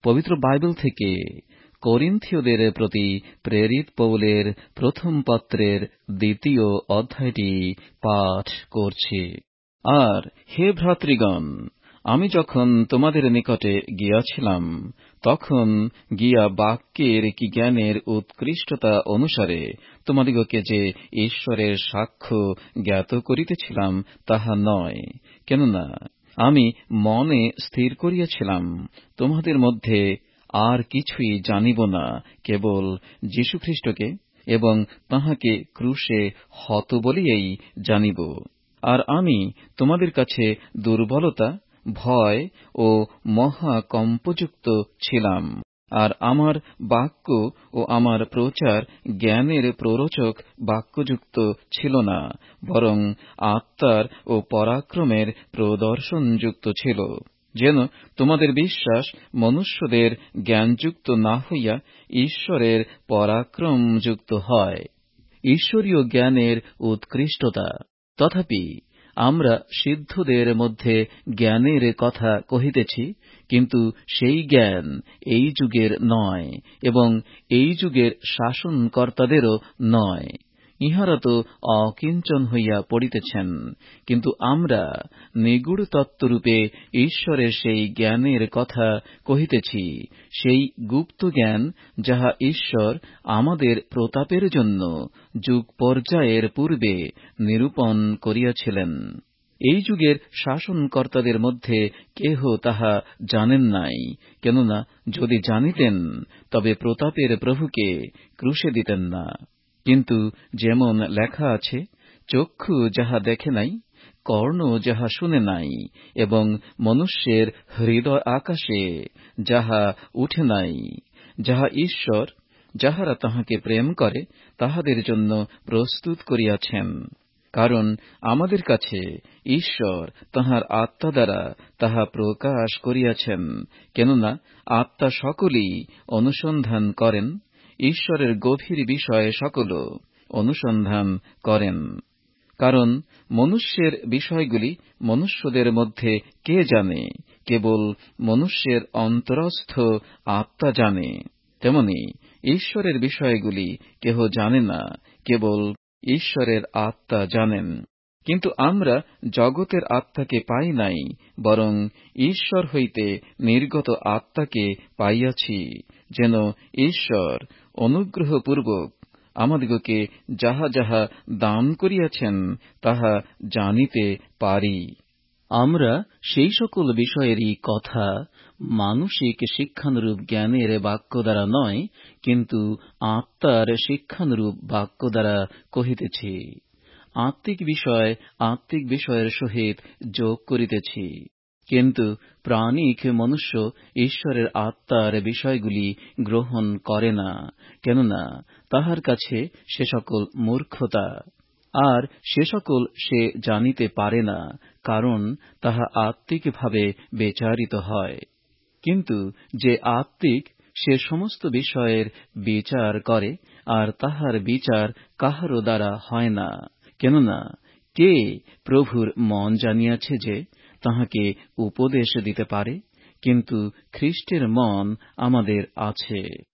পবিত্র বাইবেল থেকে করিন্থীয়দের প্রতি প্রেরিত পৌলের প্রথম পত্রের 2 অধ্যায়টি পাঠ করছি। আর হে ভ্রাতৃগণ, আমি যখন তোমাদের নিকটে গিয়াছিলাম, তখন গিয়া বাক্যের কি জ্ঞানের উৎকৃষ্টতা অনুসারে তোমাদিগকে যে ঈশ্বরের সাক্ষ্য জ্ঞাত করিতেছিলাম তাহা নয়। কেননা আমি মনে স্থির করিয়াছিলাম, তোমাদের মধ্যে আর কিছুই জানিব না, কেবল যীশুখ্রীষ্টকে এবং তাঁহাকে ক্রুশে হত বলিয়াই জানিব। আর আমি তোমাদের কাছে দুর্বলতা, ভয় ও মহাকম্পযুক্ত ছিলাম। আর আমার বাক্য ও আমার প্রচার জ্ঞানের প্ররোচক বাক্যযুক্ত ছিল না, বরং আত্মার ও পরাক্রমের প্রদর্শনযুক্ত ছিল, যেন তোমাদের বিশ্বাস মনুষ্যদের জ্ঞানযুক্ত না হইয়া ঈশ্বরের পরাক্রমযুক্ত হয়। ঈশ্বরীয় জ্ঞানের উৎকৃষ্টতা। তথাপি আমরা সিদ্ধদের মধ্যে জ্ঞানের কথা কহিতেছি, কিন্তু সেই জ্ঞান এই যুগের নয় এবং এই যুগের শাসনকর্তাদেরও নয়। ইঁহারা তো অকিঞ্চন হইয়া পড়িতেছেন, কিন্তু আমরা নিগূঢ় তত্ত্বরূপে ঈশ্বরের সেই জ্ঞানের কথা কহিতেছি, সেই গুপ্ত জ্ঞান যাহা ঈশ্বর আমাদের প্রতাপের জন্য যুগ পর্যায়ের পূর্বে নিরূপণ করিয়াছিলেন। এই যুগের শাসনকর্তাদের মধ্যে কেহ তাহা জানেন নাই, কেননা যদি জানিতেন তবে প্রতাপের প্রভুকে ক্রুশে দিতেন না। কিন্তু যেমন লেখা আছে, চক্ষু যাহা দেখে নাই, কর্ণ যাহা শুনে নাই, এবং মনুষ্যের হৃদয় আকাশে যাহা উঠে নাই, যাহা ঈশ্বর যাহারা তাঁহাকে প্রেম করে তাহাদের জন্য প্রস্তুত করিয়াছেন। কারণ আমাদের কাছে ঈশ্বর তাঁহার আত্মা দ্বারা তাহা প্রকাশ করিয়াছেন। কেননা আত্মা সকলেই অনুসন্ধান করেন, ঈশ্বরের গভীর বিষয় সকল অনুসন্ধান করেন। কারণ মনুষ্যের বিষয়গুলি মনুষ্যদের মধ্যে কে জানে? কেবল মনুষ্যের অন্তরস্থ আত্মা জানে। তেমনি ঈশ্বরের বিষয়গুলি কেহ জানে না, কেবল ঈশ্বরের আত্মা জানেন। কিন্তু আমরা জগতের আত্মাকে পাই নাই, বরং ঈশ্বর হইতে নির্গত আত্মাকে পাইয়াছি, যেন ঈশ্বর অনুগ্রহপূর্বক আমাদিগকে যাহা যাহা দান করিয়াছেন তাহা জানিতে পারি। আমরা সেই সকল বিষয়েরই কথা মানসিক শিক্ষানুরূপ জ্ঞানের বাক্য দ্বারা নয়, কিন্তু আত্মার শিক্ষানুরূপ বাক্য দ্বারা কহিতেছি। আত্মিক বিষয় আত্মিক বিষয়ের সহিত যোগ করিতেছি, কিন্তু প্রাণিক মনুষ্য ঈশ্বরের আত্মার বিষয়গুলি গ্রহণ করে না, কেননা তাহার কাছে সে সকল মূর্খতা, আর সে সকল সে জানিতে পারে না, কারণ তাহা আত্মিকভাবে বিচারিত হয়। কিন্তু যে আত্মিক, সে সমস্ত বিষয়ের বিচার করে, আর তাহার বিচার কাহারও দ্বারা হয় না। কেননা কে প্রভুর মন জানিয়াছে যে তাহাকে উপদেশ দিতে পারে? কিন্তু খ্রীষ্টের মন আমাদের আছে।